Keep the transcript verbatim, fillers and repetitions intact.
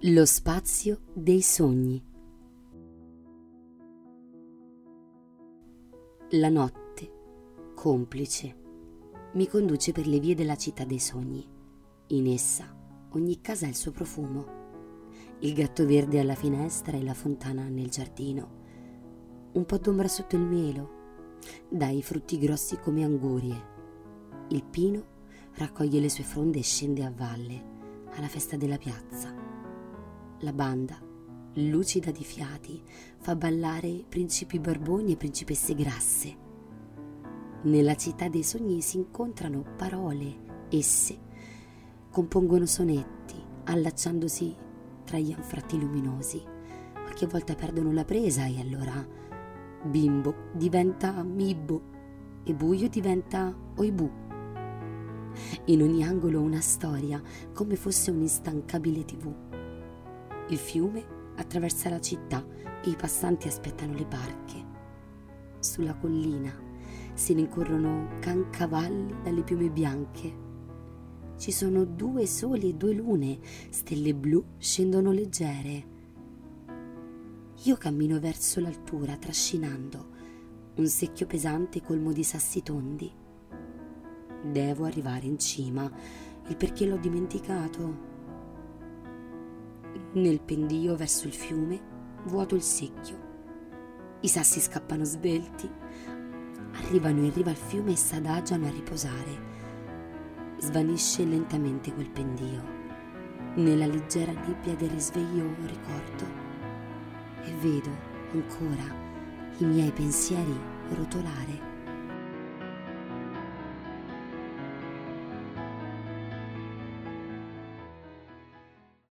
Lo spazio dei sogni. La notte, complice, mi conduce per le vie della città dei sogni. In essa ogni casa ha il suo profumo. Il gatto verde alla finestra e la fontana nel giardino. Un po' d'ombra sotto il melo, dai frutti grossi come angurie. Il pino raccoglie le sue fronde e scende a valle, alla festa della piazza. La banda, lucida di fiati, fa ballare principi barboni e principesse grasse. Nella città dei sogni si incontrano parole, esse compongono sonetti, allacciandosi tra gli anfratti luminosi, ma che a volte perdono la presa e allora bimbo diventa mibbo e buio diventa oibù. In ogni angolo una storia, come fosse un'instancabile tivù. Il fiume attraversa la città e i passanti aspettano le barche. Sulla collina si rincorrono cancavalli dalle piume bianche. Ci sono due soli e due lune, stelle blu scendono leggere. Io cammino verso l'altura trascinando un secchio pesante colmo di sassi tondi. Devo arrivare in cima, il perché l'ho dimenticato. Nel pendio verso il fiume vuoto il secchio. I sassi scappano svelti, arrivano in riva al fiume e s'adagiano a riposare. Svanisce lentamente quel pendio. Nella leggera nebbia del risveglio ricordo e vedo ancora i miei pensieri rotolare.